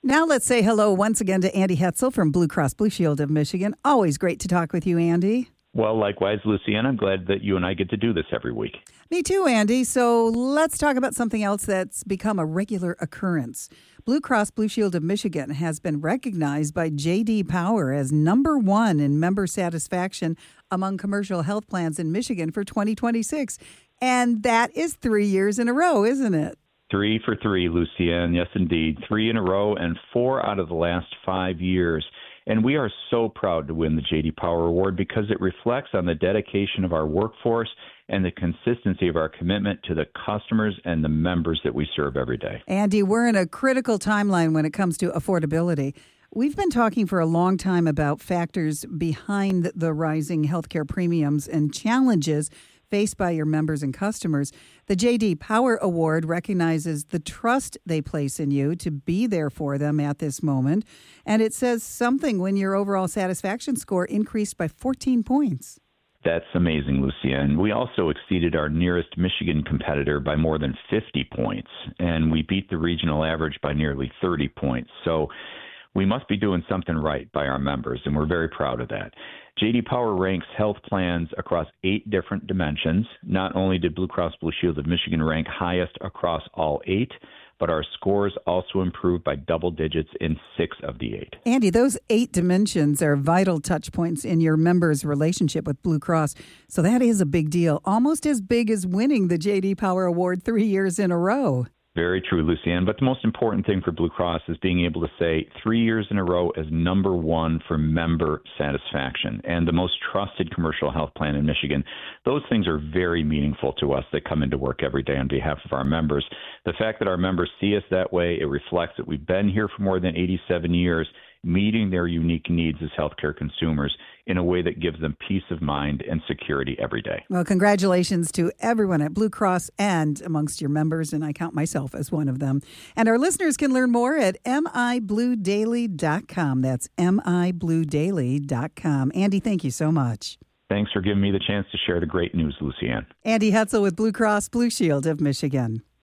Now let's say hello once again to Andy Hetzel from Blue Cross Blue Shield of Michigan. Always great to talk with you, Andy. Well, likewise, Lucianne, I'm glad that you and I get to do this every week. Me too, Andy. So let's talk about something else that's become a regular occurrence. Blue Cross Blue Shield of Michigan has been recognized by J.D. Power as number one in member satisfaction among commercial health plans in Michigan for 2026. And that is 3 years in a row, isn't it? 3 for 3, Lucianne. Yes, indeed. 3 in a row and 4 out of the last 5 years. And we are so proud to win the J.D. Power Award because it reflects on the dedication of our workforce and the consistency of our commitment to the customers and the members that we serve every day. Andy, we're in a critical timeline when it comes to affordability. We've been talking for a long time about factors behind the rising healthcare premiums and challenges faced by your members and customers. The J.D. Power Award recognizes the trust they place in you to be there for them at this moment. And it says something when your overall satisfaction score increased by 14 points. That's amazing, Lucianne. We also exceeded our nearest Michigan competitor by more than 50 points, and we beat the regional average by nearly 30 points. So we must be doing something right by our members, and we're very proud of that. J.D. Power ranks health plans across 8 different dimensions. Not only did Blue Cross Blue Shield of Michigan rank highest across all 8, but our scores also improved by double digits in 6 of the 8. Andy, those 8 dimensions are vital touch points in your members' relationship with Blue Cross. So that is a big deal, almost as big as winning the J.D. Power Award 3 years in a row. Very true, Lucianne. But the most important thing for Blue Cross is being able to say 3 years in a row as number one for member satisfaction and the most trusted commercial health plan in Michigan. Those things are very meaningful to us that come into work every day on behalf of our members. The fact that our members see us that way, it reflects that we've been here for more than 87 years, meeting their unique needs as healthcare consumers in a way that gives them peace of mind and security every day. Well, congratulations to everyone at Blue Cross and amongst your members, and I count myself as one of them. And our listeners can learn more at mibluedaily.com. That's mibluedaily.com. Andy, thank you so much. Thanks for giving me the chance to share the great news, Lucianne. Andy Hetzel with Blue Cross Blue Shield of Michigan.